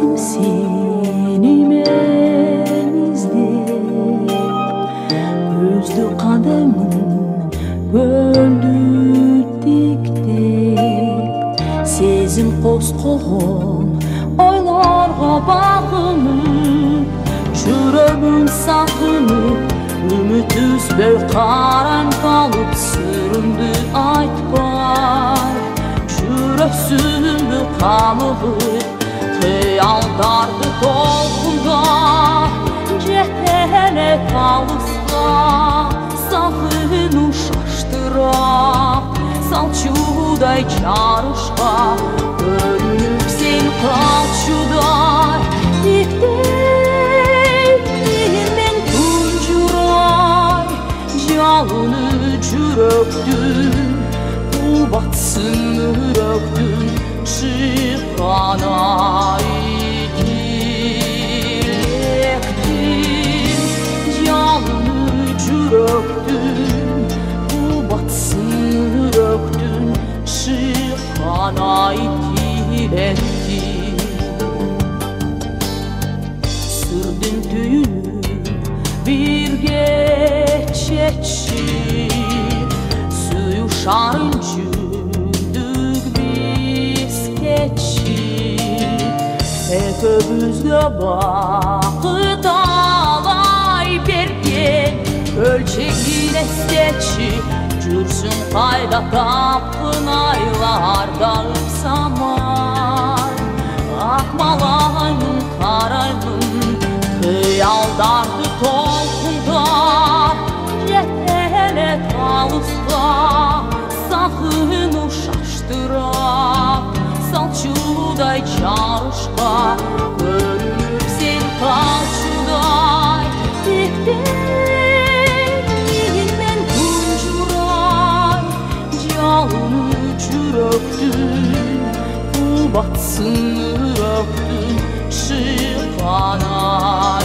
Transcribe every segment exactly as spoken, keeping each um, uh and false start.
seni men izlep көзді қадамын көлді тіктеп сезім қосқоғын ойларға бағынып жүрегін сағынып үміт үзбей қаран қалып сырымды айтпай жүрексімді қамығып қиялдарды толқындар жетелеп алысқа сағыну шаштырақ салчудай жарышқа көрініп сен қалчудай тектеймен тұнжырай жалыны жүректің бұл батсын үректің шыққан ай тілектің жалыны жүректің бұл батсын үректің шыққан ай тілектің сүрдің түйініп бірге четші Şarın cündük biz keçi Eköbüzde bakıt alay bergen Ölçeğin esteçi Cürsün kayda kapın aylar Dalıp samar Akmalayın karayın Kıyaldardı tolkundar Yetelet alısta Sağını şaştırak Salçuday çarışqa Görünüp sen kalçuday Tekten tuncuray Calını çüröktün Bu batsın üröktün Şıqan ay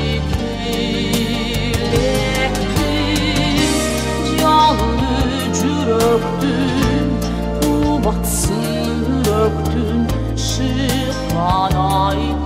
tilektin Calını çüröktün Bu batsın üröktün Şıqan ay